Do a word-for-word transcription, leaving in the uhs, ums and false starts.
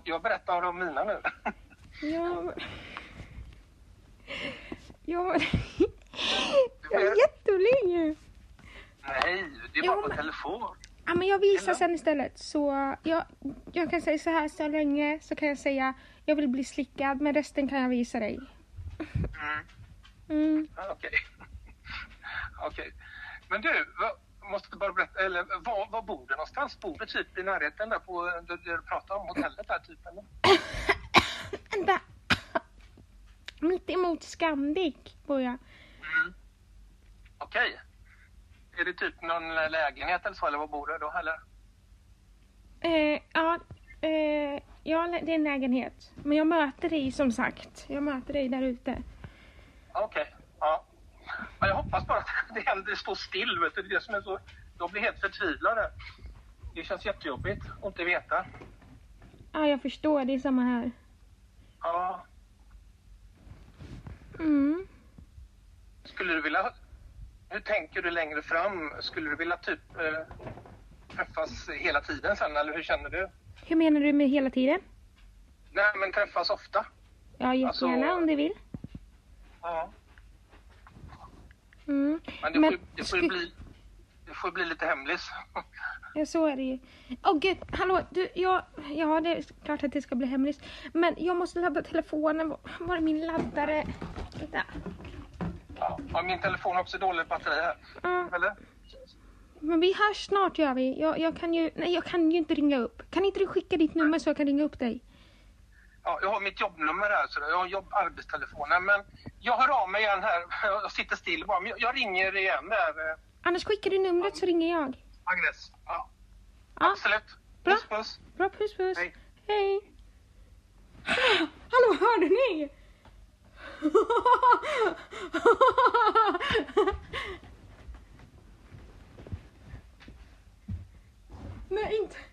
jag berättar om mina nu. Ja. Ja. Jag är jättelänge. Nej, det är Ja, bara på men- telefon. Ja, men jag visar Eller? sen istället. Så jag, jag kan säga så här så länge. Så kan jag säga jag vill bli slickad. Men resten kan jag visa dig. Mm. Mm. Ja, Okej. Okej. Men du, vad, måste bara berätta, eller var, var bor du någonstans? Bor du typ i närheten där på, där du pratar om hotellet där typ eller? Vänta. Mitt emot Scandic bor jag. Mm. Okej. Är det typ någon lägenhet eller så, eller vad bor du då eller? Eh, ja, eh, ja, det är en lägenhet. Men jag möter dig som sagt. Jag möter dig där ute. Okej, ja. Ja, jag hoppas bara att det händer, det står still, vet du. Det är det som är så, jag blir helt förtvivlad. Det känns jättejobbigt att inte veta. Ja, jag förstår. Det är samma här. Ja, Mm. skulle du vilja, hur tänker du längre fram? Skulle du vilja typ eh, träffas hela tiden sen, eller hur känner du? Hur menar du med hela tiden? Nej, men träffas ofta. Ja, jättegärna Alltså- om du vill. Ja. Mm. Men det, Men får, det, får sku- ju bli, det får bli lite hemlis. Ja, så är det ju. Åh gud, hallå, du, jag, ja, det är klart att det ska bli hemligt. Men jag måste ladda telefonen. Var var är min laddare? Vänta. Ja, har min telefon har också dåligt batteri här. Ja, Eller? men vi hörs snart gör vi. Jag, jag kan ju, nej jag kan ju inte ringa upp. Kan inte du skicka ditt nummer så jag kan ringa upp dig? Ja, jag har mitt jobbnummer här, så jag har jobb, arbetstelefonen. Men jag hör av mig igen här. Jag sitter still bara. Men jag, jag ringer igen där. eh, Annars skickar du numret så ringer jag. Agnes. Ja, Ja, absolut. Bra. Puss, puss. bra, puss puss. Hej. Hej. Hallå, hörde ni? Nej, inte.